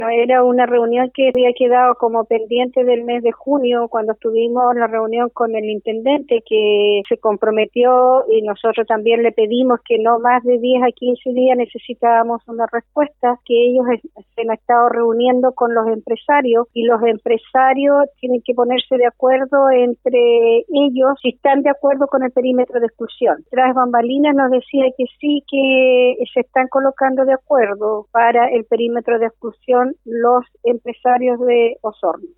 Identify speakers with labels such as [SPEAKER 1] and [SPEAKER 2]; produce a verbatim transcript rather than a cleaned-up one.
[SPEAKER 1] Era una reunión que había quedado como pendiente del mes de junio, cuando tuvimos la reunión con el intendente, que se comprometió, y nosotros también le pedimos que no más de diez a quince días necesitábamos una respuesta, que ellos se han estado reuniendo con los empresarios, y los empresarios tienen que ponerse de acuerdo entre ellos si están de acuerdo con el perímetro de exclusión. Tras bambalinas nos decía que sí, que se están colocando de acuerdo para el perímetro de exclusión los empresarios de Osorno.